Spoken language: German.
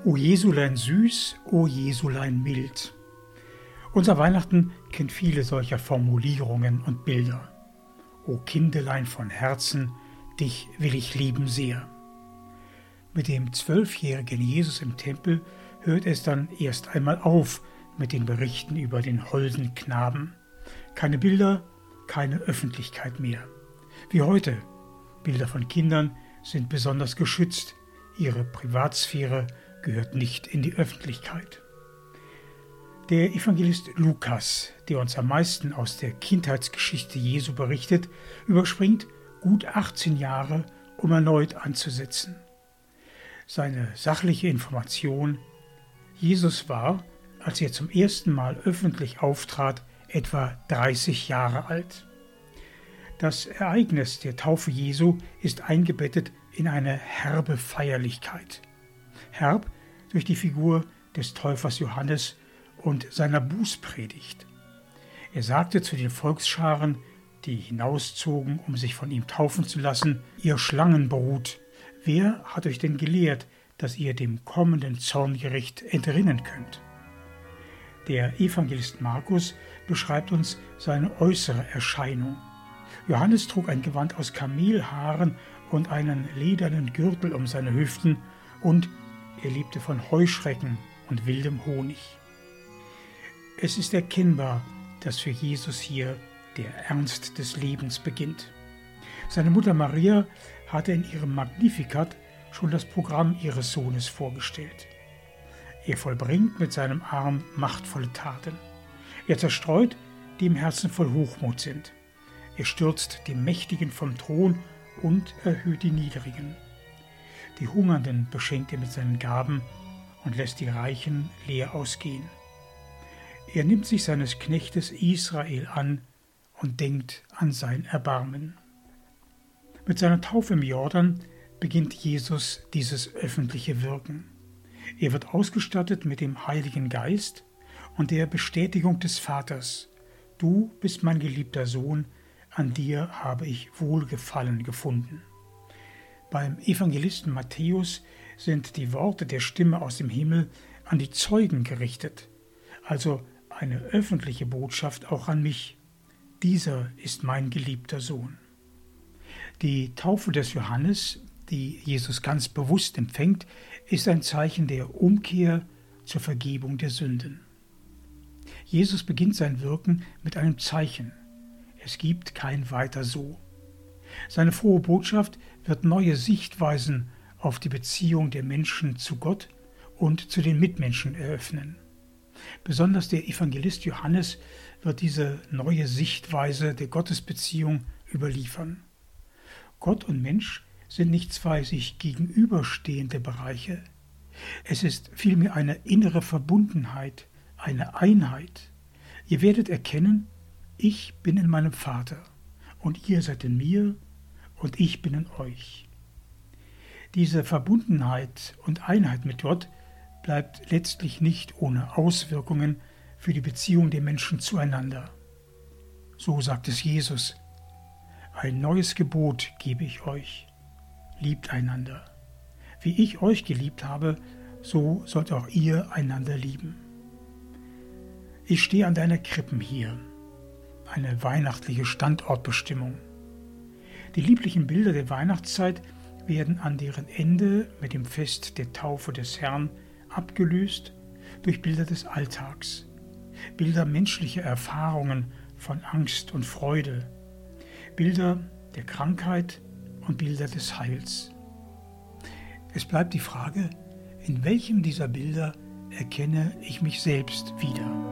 O Jesulein süß, o Jesulein mild. Unser Weihnachten kennt viele solcher Formulierungen und Bilder. O Kindelein von Herzen, dich will ich lieben sehr. Mit dem 12-jährigen Jesus im Tempel hört es dann erst einmal auf mit den Berichten über den holden Knaben. Keine Bilder, keine Öffentlichkeit mehr. Wie heute, Bilder von Kindern sind besonders geschützt, ihre Privatsphäre gehört nicht in die Öffentlichkeit. Der Evangelist Lukas, der uns am meisten aus der Kindheitsgeschichte Jesu berichtet, überspringt gut 18 Jahre, um erneut anzusetzen. Seine sachliche Information: Jesus war, als er zum ersten Mal öffentlich auftrat, etwa 30 Jahre alt. Das Ereignis der Taufe Jesu ist eingebettet in eine herbe Feierlichkeit. Herb durch die Figur des Täufers Johannes und seiner Bußpredigt. Er sagte zu den Volksscharen, die hinauszogen, um sich von ihm taufen zu lassen: Ihr Schlangenbrut, wer hat euch denn gelehrt, dass ihr dem kommenden Zorngericht entrinnen könnt? Der Evangelist Markus beschreibt uns seine äußere Erscheinung. Johannes trug ein Gewand aus Kamelhaaren und einen ledernen Gürtel um seine Hüften, und er lebte von Heuschrecken und wildem Honig. Es ist erkennbar, dass für Jesus hier der Ernst des Lebens beginnt. Seine Mutter Maria hatte in ihrem Magnificat schon das Programm ihres Sohnes vorgestellt. Er vollbringt mit seinem Arm machtvolle Taten. Er zerstreut, die im Herzen voll Hochmut sind. Er stürzt die Mächtigen vom Thron und erhöht die Niedrigen. Die Hungernden beschenkt er mit seinen Gaben und lässt die Reichen leer ausgehen. Er nimmt sich seines Knechtes Israel an und denkt an sein Erbarmen. Mit seiner Taufe im Jordan beginnt Jesus dieses öffentliche Wirken. Er wird ausgestattet mit dem Heiligen Geist und der Bestätigung des Vaters: Du bist mein geliebter Sohn, an dir habe ich Wohlgefallen gefunden. Beim Evangelisten Matthäus sind die Worte der Stimme aus dem Himmel an die Zeugen gerichtet, also eine öffentliche Botschaft auch an mich. Dieser ist mein geliebter Sohn. Die Taufe des Johannes, die Jesus ganz bewusst empfängt, ist ein Zeichen der Umkehr zur Vergebung der Sünden. Jesus beginnt sein Wirken mit einem Zeichen: Es gibt kein Weiter so. Seine frohe Botschaft wird neue Sichtweisen auf die Beziehung der Menschen zu Gott und zu den Mitmenschen eröffnen. Besonders der Evangelist Johannes wird diese neue Sichtweise der Gottesbeziehung überliefern. Gott und Mensch sind nicht zwei sich gegenüberstehende Bereiche. Es ist vielmehr eine innere Verbundenheit, eine Einheit. Ihr werdet erkennen, ich bin in meinem Vater und ihr seid in mir und ich bin in euch. Diese Verbundenheit und Einheit mit Gott bleibt letztlich nicht ohne Auswirkungen für die Beziehung der Menschen zueinander. So sagt es Jesus: Ein neues Gebot gebe ich euch: Liebt einander. Wie ich euch geliebt habe, so sollt auch ihr einander lieben. Ich stehe an deiner Krippen hier. Eine weihnachtliche Standortbestimmung. Die lieblichen Bilder der Weihnachtszeit werden an deren Ende mit dem Fest der Taufe des Herrn abgelöst durch Bilder des Alltags, Bilder menschlicher Erfahrungen von Angst und Freude, Bilder der Krankheit und Bilder des Heils. Es bleibt die Frage, in welchem dieser Bilder erkenne ich mich selbst wieder?